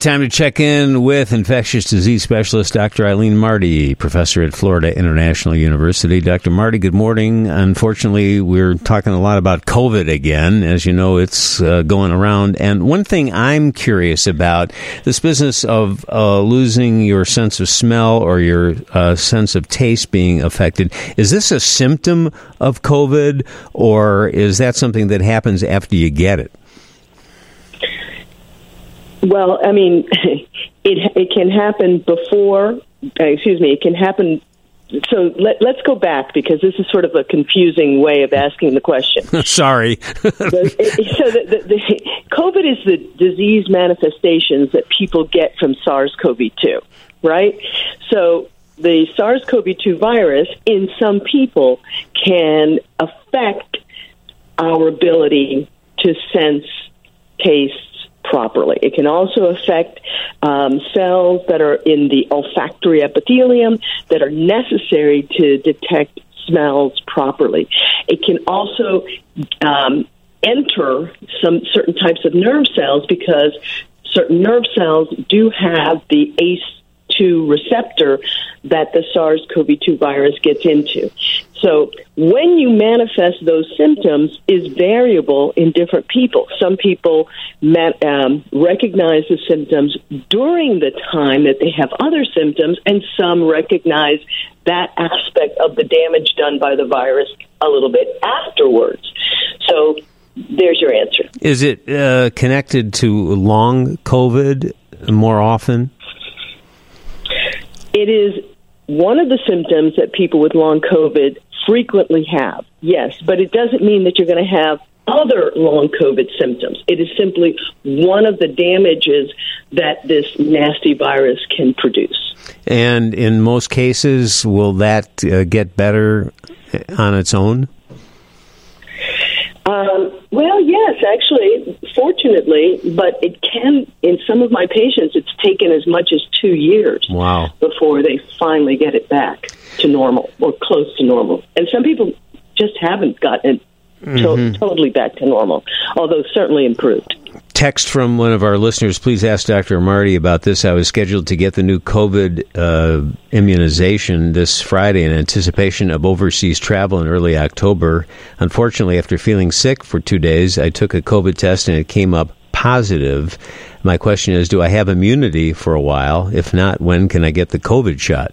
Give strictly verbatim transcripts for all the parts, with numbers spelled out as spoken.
time to check in with infectious disease specialist Doctor Eileen Marty, professor at Florida International University. Doctor Marty, good morning. Unfortunately, we're talking a lot about COVID again. As you know, it's uh, going around. And one thing I'm curious about, this business of uh, losing your sense of smell or your uh, sense of taste being affected, is this a symptom of COVID, or is that something that happens after you get it? Well, I mean, it it can happen before, uh, excuse me, it can happen. So let, let's go back, because this is sort of a confusing way of asking the question. Sorry. so the, the, the, COVID is the disease manifestations that people get from SARS-C o V two, right? So the SARS-C o V two virus in some people can affect our ability to sense taste properly. It can also affect um, cells that are in the olfactory epithelium that are necessary to detect smells properly. It can also um, enter some certain types of nerve cells, because certain nerve cells do have the A C E two receptor that the SARS-C o V two virus gets into. So when you manifest those symptoms is variable in different people. Some people um, recognize the symptoms during the time that they have other symptoms, and some recognize that aspect of the damage done by the virus a little bit afterwards. So there's your answer. Is it uh, connected to long COVID more often? It is one of the symptoms that people with long COVID frequently have, yes, but it doesn't mean that you're going to have other long COVID symptoms. It is simply one of the damages that this nasty virus can produce. And in most cases, will that uh, get better on its own? Um, well, yes, actually, fortunately, but it can, in some of my patients, it's taken as much as two years wow. before they finally get it back to normal or close to normal. And some people just haven't gotten it mm-hmm. to- totally back to normal, although certainly improved. Text from one of our listeners, please ask Doctor Marty about this. I was scheduled to get the new COVID uh, immunization this Friday in anticipation of overseas travel in early October. Unfortunately, after feeling sick for two days, I took a COVID test and it came up positive. My question is, do I have immunity for a while? If not, when can I get the COVID shot?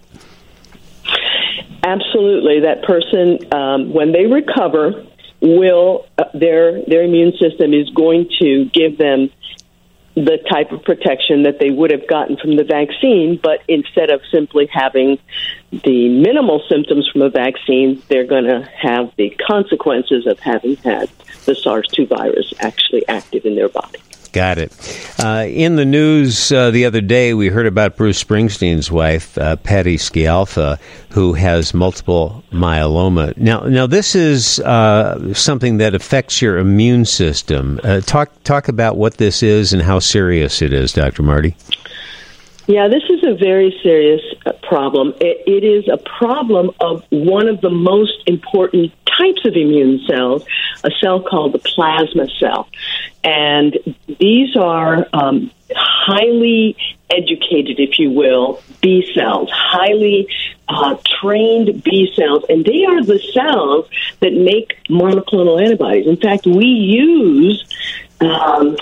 Absolutely. That person, um, when they recover, will uh, their their immune system is going to give them the type of protection that they would have gotten from the vaccine, but instead of simply having the minimal symptoms from a vaccine, they're going to have the consequences of having had the SARS two virus actually active in their body. Got it. Uh, in the news uh, the other day, we heard about Bruce Springsteen's wife, uh, Patty Scialfa, who has multiple myeloma. Now, now this is uh, something that affects your immune system. Uh, talk talk about what this is and how serious it is, Doctor Marty. Yeah, this is a very serious uh, problem. It, it is a problem of one of the most important types of immune cells, a cell called the plasma cell. And these are um, highly educated, if you will, B cells, highly uh, trained B cells. And they are the cells that make monoclonal antibodies. In fact, we use um,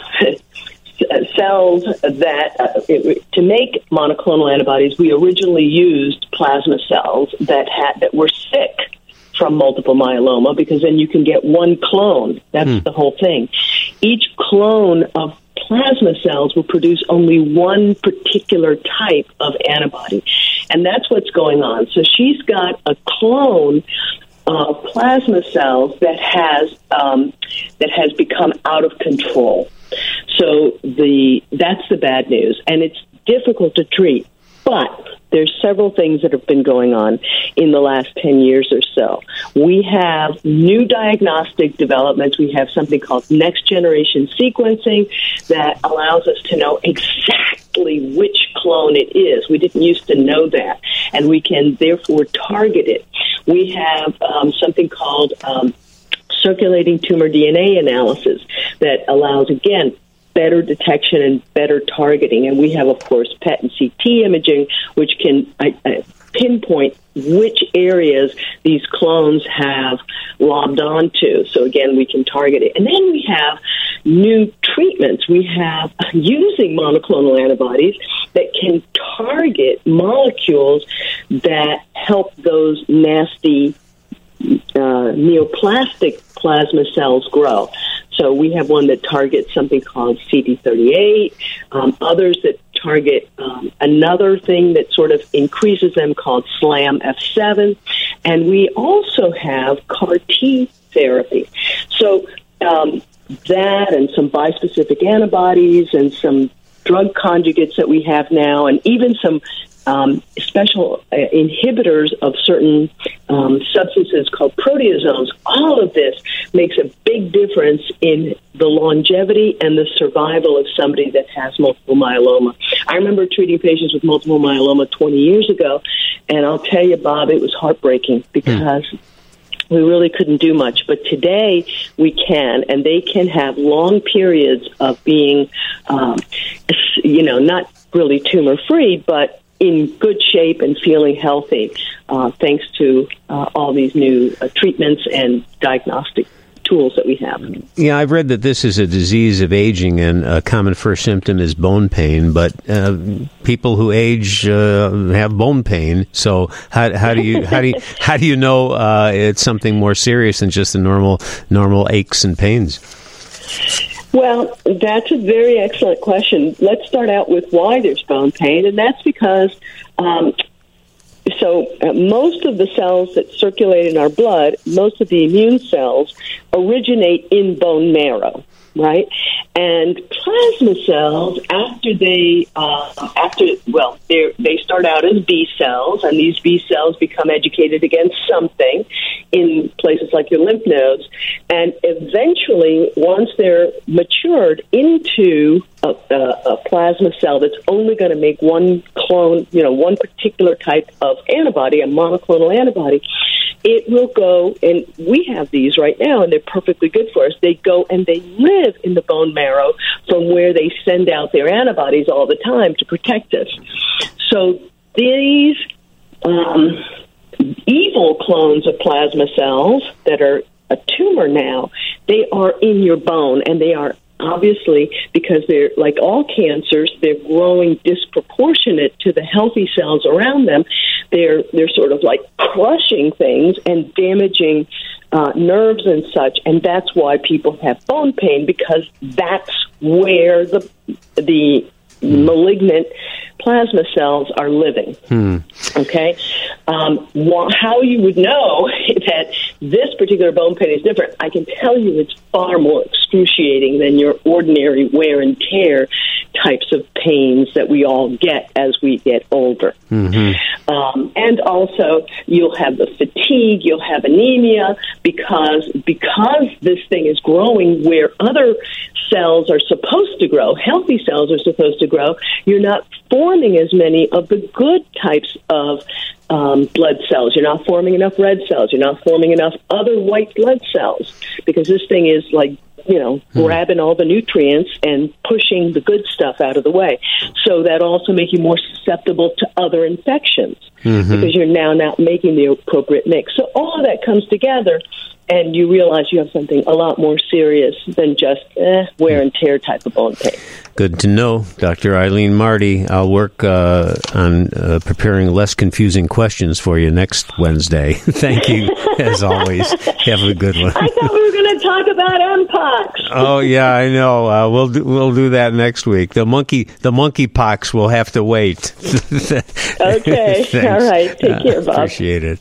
cells that, uh, it, to make monoclonal antibodies, we originally used plasma cells that had that were sick from multiple myeloma, because then you can get one clone. That's hmm. the whole thing. Each clone of plasma cells will produce only one particular type of antibody. And that's what's going on. So she's got a clone of plasma cells that has um, that has become out of control. So the that's the bad news. And it's difficult to treat. But there's several things that have been going on in the last ten years or so. We have new diagnostic developments. We have something called next-generation sequencing that allows us to know exactly which clone it is. We didn't used to know that, and we can therefore target it. We have um, something called um, circulating tumor D N A analysis that allows, again, better detection and better targeting. And we have, of course, P E T and C T imaging, which can uh, uh, pinpoint which areas these clones have lobbed onto. So, again, we can target it. And then we have new treatments. We have using monoclonal antibodies that can target molecules that help those nasty uh, neoplastic plasma cells grow. So we have one that targets something called C D thirty-eight, um, others that target um, another thing that sort of increases them called SLAM F seven, and we also have C A R T therapy. So um, that and some bispecific antibodies and some drug conjugates that we have now, and even some um, special uh, inhibitors of certain um, substances called proteasomes. All of this makes a big difference in the longevity and the survival of somebody that has multiple myeloma. I remember treating patients with multiple myeloma twenty years ago, and I'll tell you, Bob, it was heartbreaking because mm. we really couldn't do much. But today we can, and they can have long periods of being, um, you know, not really tumor-free, but in good shape and feeling healthy, uh, thanks to uh, all these new uh, treatments and diagnostic tools that we have. Yeah, I've read that this is a disease of aging, and a common first symptom is bone pain. But uh, people who age uh, have bone pain. So how, how do you how do you how do you know uh, it's something more serious than just the normal normal aches and pains? Well, that's a very excellent question. Let's start out with why there's bone pain, and that's because um, so uh, most of the cells that circulate in our blood, most of the immune cells, originate in bone marrow, right? And plasma cells, after they, uh, after well, they they start out as B cells, and these B cells become educated against something in places like your lymph nodes, and eventually, once they're matured into a, a, a plasma cell that's only going to make one clone, you know, one particular type of antibody, a monoclonal antibody, it will go, and we have these right now, and they're perfectly good for us. They go and they live in the bone marrow from where they send out their antibodies all the time to protect us. So these um, evil clones of plasma cells that are a tumor now, they are in your bone, and they are obviously, because they're like all cancers, they're growing disproportionate to the healthy cells around them. They're they're sort of like crushing things and damaging uh, nerves and such, and that's why people have bone pain, because that's where the the mm. malignant plasma cells are living. Hmm. Okay? Um, wh- how you would know that this particular bone pain is different, I can tell you it's far more excruciating than your ordinary wear and tear types of pains that we all get as we get older. Mm-hmm. Um, and also, you'll have the fatigue, you'll have anemia, because because this thing is growing where other cells are supposed to grow, healthy cells are supposed to grow, you're not forming as many of the good types of um, blood cells. You're not forming enough red cells. You're not forming enough other white blood cells, because this thing is like, you know, hmm. grabbing all the nutrients and pushing the good stuff out of the way. So that also makes you more susceptible to other infections, mm-hmm. because you're now not making the appropriate mix. So all of that comes together, and you realize you have something a lot more serious than just eh, wear and tear type of bone pain. Good to know. Doctor Eileen Marty, I'll work uh, on uh, preparing less confusing questions for you next Wednesday. Thank you, as always. Have a good one. I thought we were going to talk about Mpox. Oh, yeah, I know. Uh, we'll do, we'll do that next week. The monkey the monkey pox will have to wait. Okay. All right. Take care, Bob. Uh, appreciate it.